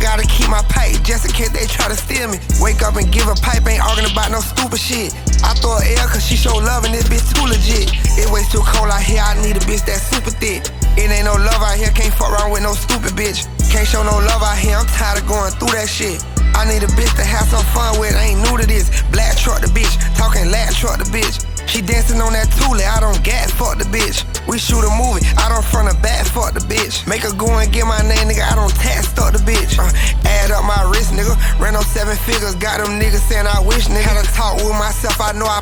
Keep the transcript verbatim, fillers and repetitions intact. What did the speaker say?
gotta keep my pipe just in case they try to steal me. Wake up and give a pipe, ain't arguing about no stupid shit. I throw a L cause she show love and this bitch too legit. It way too cold out here, I need a bitch that's super thick. It ain't no love out here, can't fuck around with no stupid bitch. Can't show no love out here, I'm tired of going through that shit. I need a bitch to have some fun with, I ain't new to this. Black truck the bitch, talking lad truck the bitch. She dancing on that Thule, I don't gas, fuck the bitch. We shoot a movie, I don't front a back, fuck the bitch. Make her go and get my name, nigga, I don't tax, stuck the bitch. Uh, add up my wrist, nigga, ran on seven figures, got them niggas saying I wish, nigga. Had to talk with myself, I know I